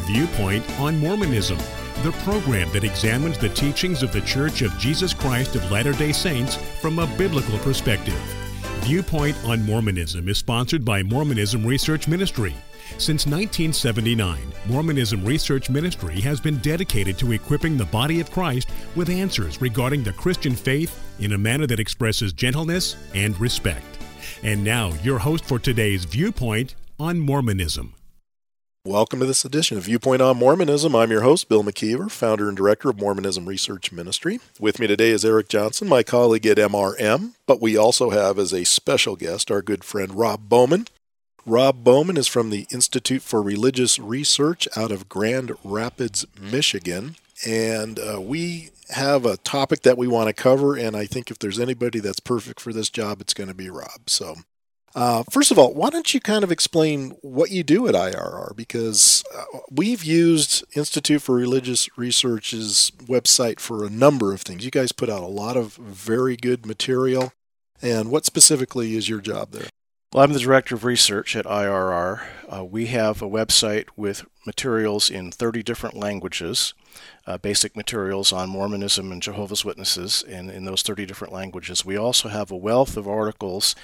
Viewpoint on Mormonism, the program that examines the teachings of the Church of Jesus Christ of Latter-day Saints from a biblical perspective. Viewpoint on Mormonism is sponsored by Mormonism Research Ministry. Since 1979, Mormonism Research Ministry has been dedicated to equipping the body of Christ with answers regarding the Christian faith in a manner that expresses gentleness and respect. And now, your host for today's Viewpoint on Mormonism. Welcome to this edition of Viewpoint on Mormonism. I'm your host, Bill McKeever, founder and director of Mormonism Research Ministry. With me today is Eric Johnson, my colleague at MRM, but we also have as a special guest our good friend Rob Bowman. Rob Bowman is from the Institute for Religious Research out of Grand Rapids, Michigan, and we have a topic that we want to cover, and I think if there's anybody that's perfect for this job, it's going to be Rob. So, first of all, why don't you kind of explain what you do at IRR? Because we've used Institute for Religious Research's website for a number of things. You guys put out a lot of very good material, and what specifically is your job there? Well, I'm the Director of Research at IRR. We have a website with materials in 30 different languages, basic materials on Mormonism and Jehovah's Witnesses in those 30 different languages. We also have a wealth of articles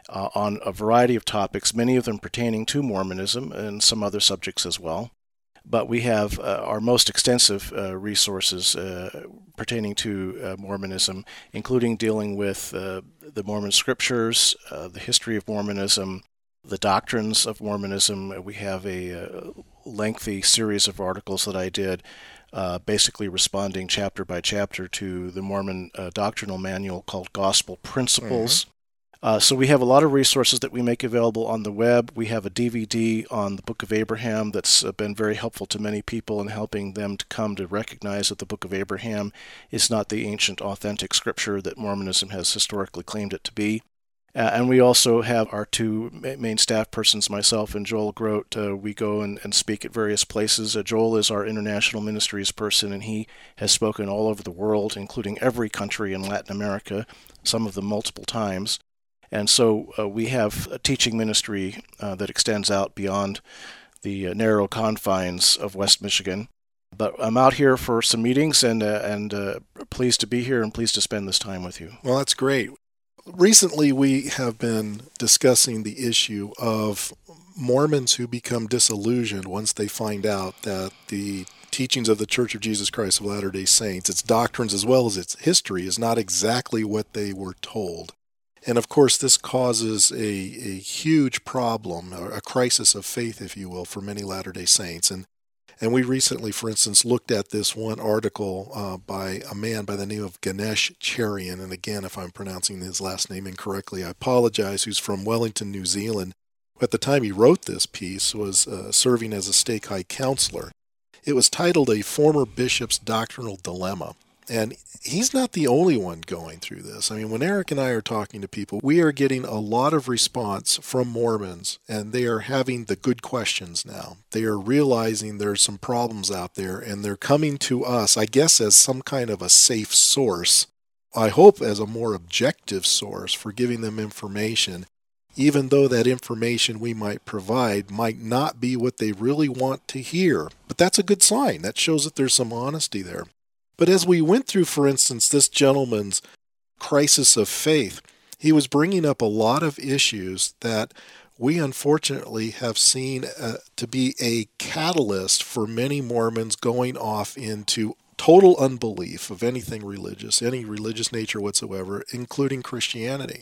on a variety of topics, many of them pertaining to Mormonism and some other subjects as well. But we have our most extensive resources pertaining to Mormonism, including dealing with the Mormon scriptures, the history of Mormonism, the doctrines of Mormonism. We have a lengthy series of articles that I did, basically responding chapter by chapter to the Mormon doctrinal manual called Gospel Principles. Mm-hmm. So we have a lot of resources that we make available on the web. We have a DVD on the Book of Abraham that's been very helpful to many people in helping them to come to recognize that the Book of Abraham is not the ancient, authentic scripture that Mormonism has historically claimed it to be. And we also have our two main staff persons, myself and Joel Grote. We go and speak at various places. Joel is our international ministries person, and he has spoken all over the world, including every country in Latin America, some of them multiple times. And so we have a teaching ministry that extends out beyond the narrow confines of West Michigan. But I'm out here for some meetings and pleased to be here and pleased to spend this time with you. Well, that's great. Recently, we have been discussing the issue of Mormons who become disillusioned once they find out that the teachings of the Church of Jesus Christ of Latter-day Saints, its doctrines as well as its history, is not exactly what they were told. And of course, this causes a huge problem, a crisis of faith, if you will, for many Latter-day Saints. And we recently, for instance, looked at this one article by a man by the name of Ganesh Cherian. And again, if I'm pronouncing his last name incorrectly, I apologize, who's from Wellington, New Zealand. At the time he wrote this piece was serving as a stake high counselor. It was titled A Former Bishop's Doctrinal Dilemma. And he's not the only one going through this. I mean, when Eric and I are talking to people, we are getting a lot of response from Mormons, and they are having the good questions now. They are realizing there's some problems out there, and they're coming to us, I guess, as some kind of a safe source. I hope as a more objective source for giving them information, even though that information we might provide might not be what they really want to hear. But that's a good sign. That shows that there's some honesty there. But as we went through, for instance, this gentleman's crisis of faith, he was bringing up a lot of issues that we unfortunately have seen to be a catalyst for many Mormons going off into total unbelief of anything religious, any religious nature whatsoever, including Christianity.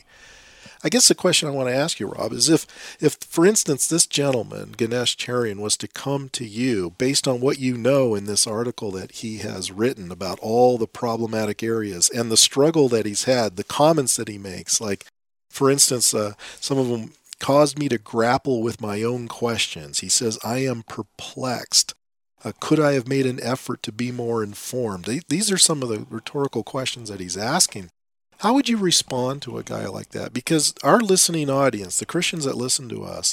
I guess the question I want to ask you, Rob, is if for instance, this gentleman, Ganesh Cherian, was to come to you based on what you know in this article that he has written about all the problematic areas and the struggle that he's had, the comments that he makes, like, for instance, some of them caused me to grapple with my own questions. He says, I am perplexed. Could I have made an effort to be more informed? These are some of the rhetorical questions that he's asking. How would you respond to a guy like that? Because our listening audience, the Christians that listen to us,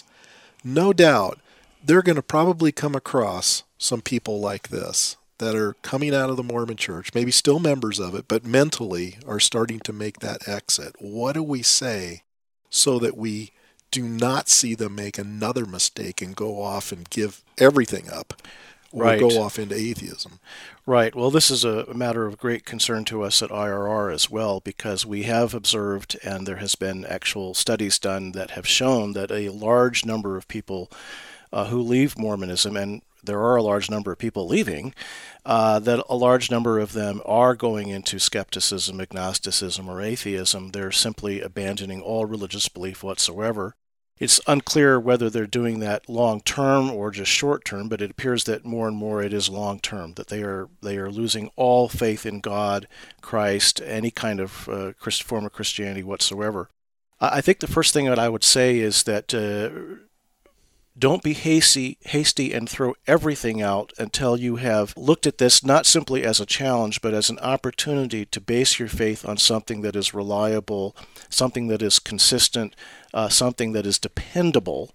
no doubt they're going to probably come across some people like this that are coming out of the Mormon Church, maybe still members of it, but mentally are starting to make that exit. What do we say so that we do not see them make another mistake and go off and give everything up? or Right. go off into atheism. Right. Well, this is a matter of great concern to us at IRR as well, because we have observed, and there has been actual studies done that have shown that a large number of people who leave Mormonism, and there are a large number of people leaving, that a large number of them are going into skepticism, agnosticism, or atheism. They're simply abandoning all religious belief whatsoever. It's unclear whether they're doing that long term or just short term, but it appears that more and more it is long term, that they are losing all faith in God, Christ, any kind of form of Christianity whatsoever. I think the first thing that I would say is that don't be hasty and throw everything out until you have looked at this not simply as a challenge, but as an opportunity to base your faith on something that is reliable, something that is consistent, something that is dependable.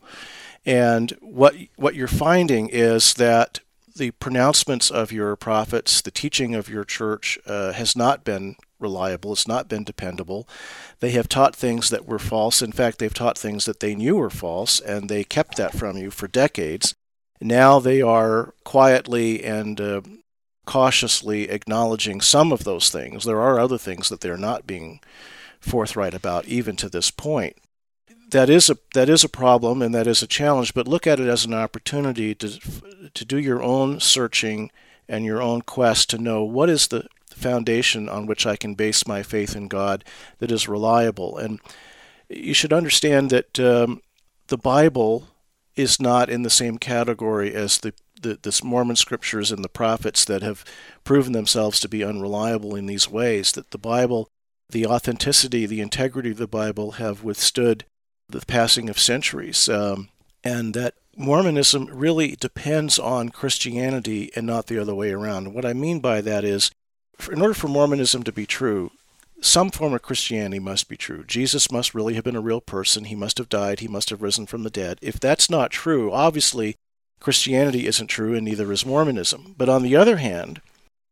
And what you're finding is that the pronouncements of your prophets, the teaching of your church has not been reliable. It's not been dependable. They have taught things that were false. In fact, they've taught things that they knew were false, and they kept that from you for decades. Now they are quietly and cautiously acknowledging some of those things. There are other things that they're not being forthright about, even to this point. That is a problem, and that is a challenge, but look at it as an opportunity to do your own searching and your own quest to know what is the foundation on which I can base my faith in God that is reliable. And you should understand that the Bible is not in the same category as the Mormon scriptures and the prophets that have proven themselves to be unreliable in these ways. That the Bible, the authenticity, the integrity of the Bible have withstood the passing of centuries, and that Mormonism really depends on Christianity and not the other way around. And what I mean by that is, in order for Mormonism to be true, some form of Christianity must be true. Jesus must really have been a real person. He must have died. He must have risen from the dead. If that's not true, obviously Christianity isn't true, and neither is Mormonism. But on the other hand,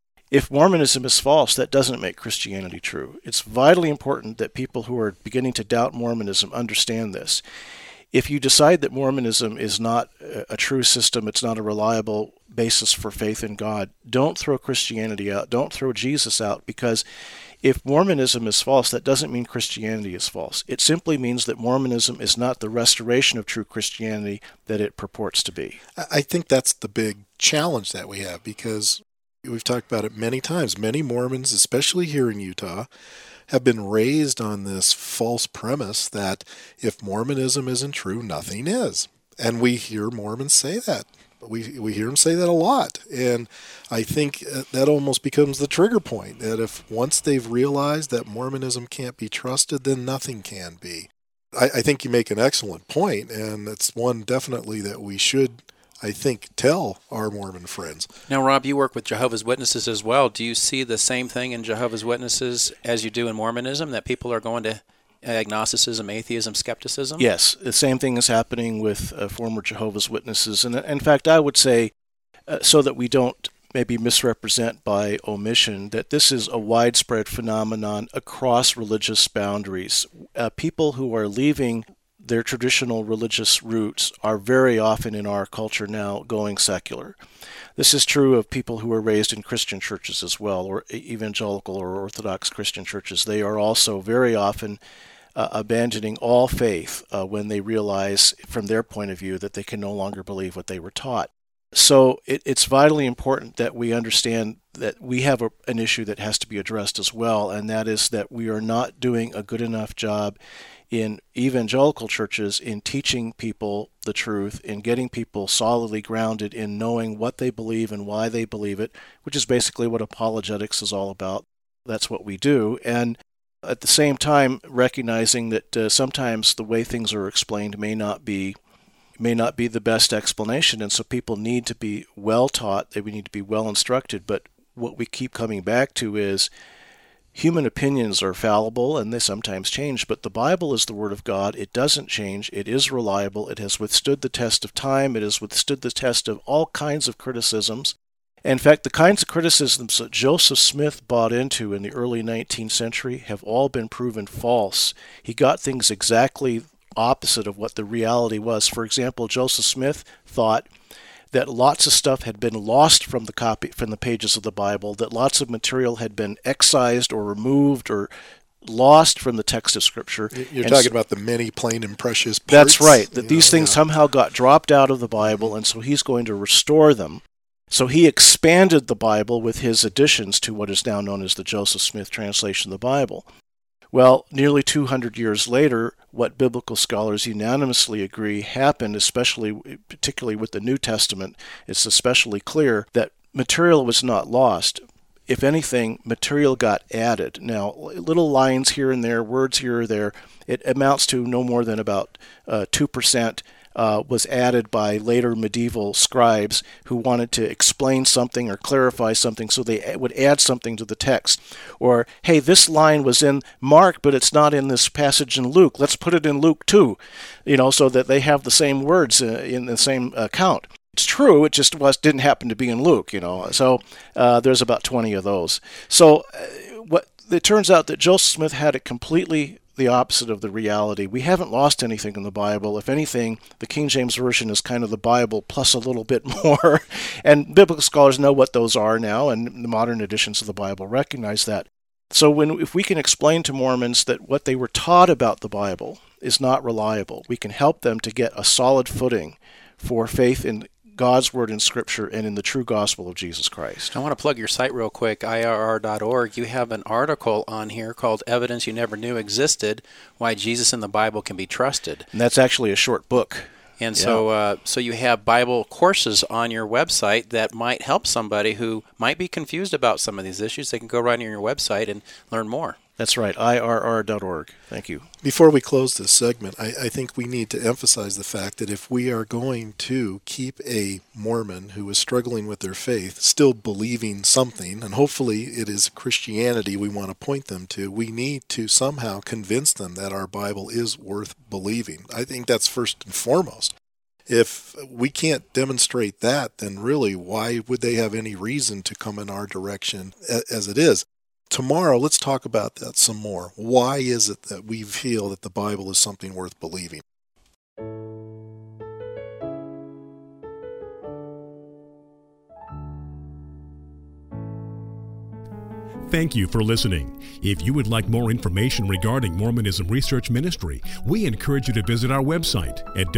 if Mormonism is false, that doesn't make Christianity true. It's vitally important that people who are beginning to doubt Mormonism understand this. If you decide that Mormonism is not a true system, it's not a reliable basis for faith in God, don't throw Christianity out, don't throw Jesus out, because if Mormonism is false, that doesn't mean Christianity is false. It simply means that Mormonism is not the restoration of true Christianity that it purports to be. I think that's the big challenge that we have, because we've talked about it many times. Many Mormons, especially here in Utah, have been raised on this false premise that if Mormonism isn't true, nothing is. And we hear Mormons say that. We hear them say that a lot. And I think that almost becomes the trigger point, that if once they've realized that Mormonism can't be trusted, then nothing can be. I think you make an excellent point, and it's one definitely that we should, I think, tell our Mormon friends. Now, Rob, you work with Jehovah's Witnesses as well. Do you see the same thing in Jehovah's Witnesses as you do in Mormonism, that people are going to agnosticism, atheism, skepticism? Yes, the same thing is happening with former Jehovah's Witnesses. And in fact, I would say, so that we don't maybe misrepresent by omission, that this is a widespread phenomenon across religious boundaries. People who are leaving their traditional religious roots are very often in our culture now going secular. This is true of people who are raised in Christian churches as well, or evangelical or Orthodox Christian churches. They are also very often abandoning all faith when they realize, from their point of view, that they can no longer believe what they were taught. So it's vitally important that we understand that we have an issue that has to be addressed as well, and that is that we are not doing a good enough job in evangelical churches in teaching people the truth, in getting people solidly grounded in knowing what they believe and why they believe it, which is basically what apologetics is all about. That's what we do. And at the same time, recognizing that sometimes the way things are explained may not be the best explanation, and so people need to be well taught, they need to be well instructed. But what we keep coming back to is human opinions are fallible and they sometimes change, but the Bible is the Word of God. It doesn't change. It is reliable. It has withstood the test of time. It has withstood the test of all kinds of criticisms. In fact, the kinds of criticisms that Joseph Smith bought into in the early 19th century have all been proven false. He got things exactly opposite of what the reality was. For example, Joseph Smith thought that lots of stuff had been lost from the pages of the Bible, that lots of material had been excised or removed or lost from the text of Scripture. You're talking about the many plain and precious parts? That's right, that these things somehow got dropped out of the Bible, and so he's going to restore them. So he expanded the Bible with his additions to what is now known as the Joseph Smith translation of the Bible. Well, nearly 200 years later, what biblical scholars unanimously agree happened, particularly with the New Testament, it's especially clear that material was not lost. If anything, material got added. Now, little lines here and there, words here or there, it amounts to no more than about 2% was added by later medieval scribes who wanted to explain something or clarify something, so they would add something to the text. Or, hey, this line was in Mark, but it's not in this passage in Luke. Let's put it in Luke too, so that they have the same words in the same account. It's true, it just didn't happen to be in Luke, So there's about 20 of those. So it turns out that Joseph Smith had it completely the opposite of the reality. We haven't lost anything in the Bible. If anything, the King James Version is kind of the Bible plus a little bit more. And biblical scholars know what those are now, and the modern editions of the Bible recognize that. So if we can explain to Mormons that what they were taught about the Bible is not reliable, we can help them to get a solid footing for faith in God's Word in Scripture and in the true gospel of Jesus Christ. I want to plug your site real quick, IRR.org. You have an article on here called Evidence You Never Knew Existed, Why Jesus and the Bible Can Be Trusted. And that's actually a short book. And so you have Bible courses on your website that might help somebody who might be confused about some of these issues. They can go right on your website and learn more. That's right, IRR.org. Thank you. Before we close this segment, I think we need to emphasize the fact that if we are going to keep a Mormon who is struggling with their faith still believing something, and hopefully it is Christianity we want to point them to, we need to somehow convince them that our Bible is worth believing. I think that's first and foremost. If we can't demonstrate that, then really why would they have any reason to come in our direction as it is? Tomorrow, let's talk about that some more. Why is it that we feel that the Bible is something worth believing? Thank you for listening. If you would like more information regarding Mormonism Research Ministry, we encourage you to visit our website at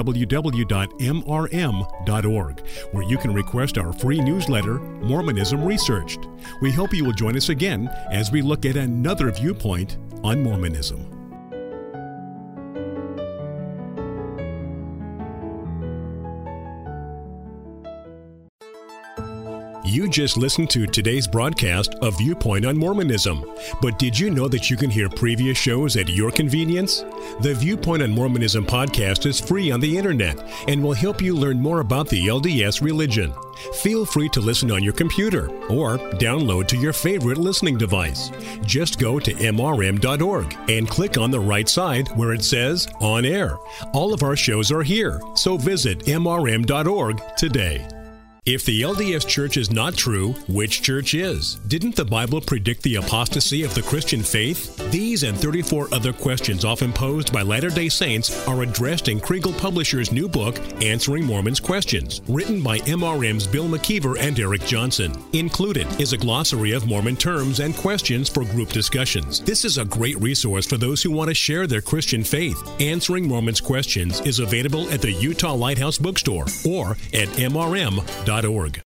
www.mrm.org, where you can request our free newsletter, Mormonism Researched. We hope you will join us again as we look at another viewpoint on Mormonism. You just listened to today's broadcast of Viewpoint on Mormonism. But did you know that you can hear previous shows at your convenience? The Viewpoint on Mormonism podcast is free on the internet and will help you learn more about the LDS religion. Feel free to listen on your computer or download to your favorite listening device. Just go to mrm.org and click on the right side where it says On Air. All of our shows are here, so visit mrm.org today. If the LDS Church is not true, which church is? Didn't the Bible predict the apostasy of the Christian faith? These and 34 other questions often posed by Latter-day Saints are addressed in Kregel Publishers' new book, Answering Mormons' Questions, written by MRM's Bill McKeever and Eric Johnson. Included is a glossary of Mormon terms and questions for group discussions. This is a great resource for those who want to share their Christian faith. Answering Mormons' Questions is available at the Utah Lighthouse Bookstore or at mrm.org.